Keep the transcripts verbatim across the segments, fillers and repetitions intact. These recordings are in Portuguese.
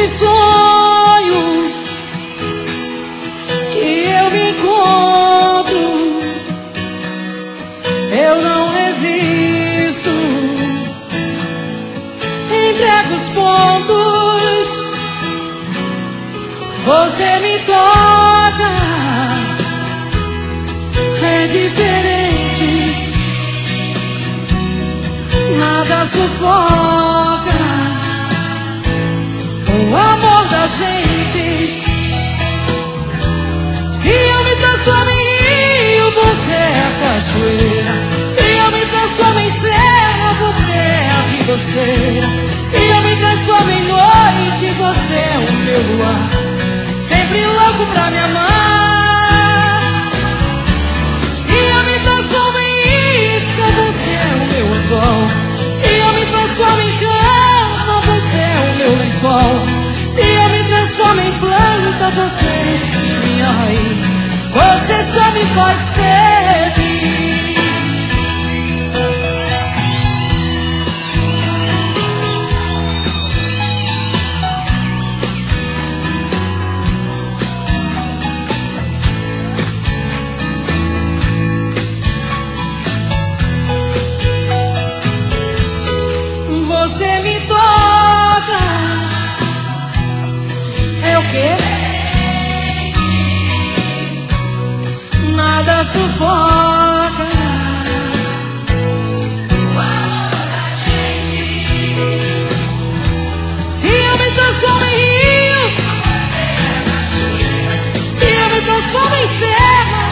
Nesse sonho que eu me encontro, eu não resisto. Entrego os pontos, você me toca. É diferente, nada sufoca o amor da gente. Se eu me transformo em rio, você é a cachoeira. Se eu me transformo em serra, você é a ribanceira. Se eu me transformo em noite, você é o meu luar, sempre louco pra me amar. Se eu me transformo em isca, você é o meu anzol. Se eu me transformo em cama, você é o meu lençol. Se eu me transformo em planta, você é minha raiz. Você só me faz feliz. Você me toca. É o quê? Nada sufoca o amor da gente. Se eu me transformo em rio, se eu me transformo em serra,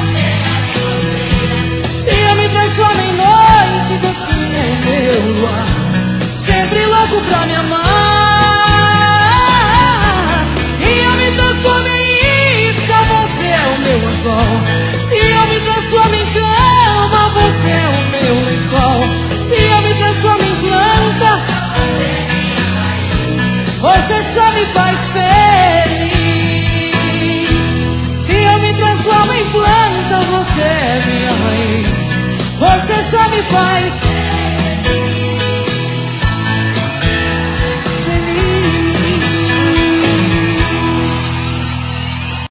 se eu me transformo em noite, você é o meu luar, sempre louco pra me amar. Se eu me transformo em isca, você é o meu anzol. Se eu me transformo em cama, você é o meu lençol. Se eu me transformo em planta, você só me faz feliz. Se eu me transformo em planta, você é minha raiz. Você só me faz